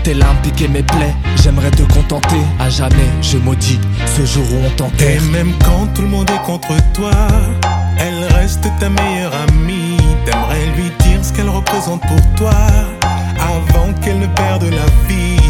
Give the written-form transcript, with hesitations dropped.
Tes larmes piquaient mes plaies, j'aimerais te contenter. À jamais, je maudis ce jour où on t'enterre. Et même quand tout le monde est contre toi, elle reste ta meilleure amie. T'aimerais lui dire ce qu'elle représente pour toi, avant qu'elle ne perde la vie.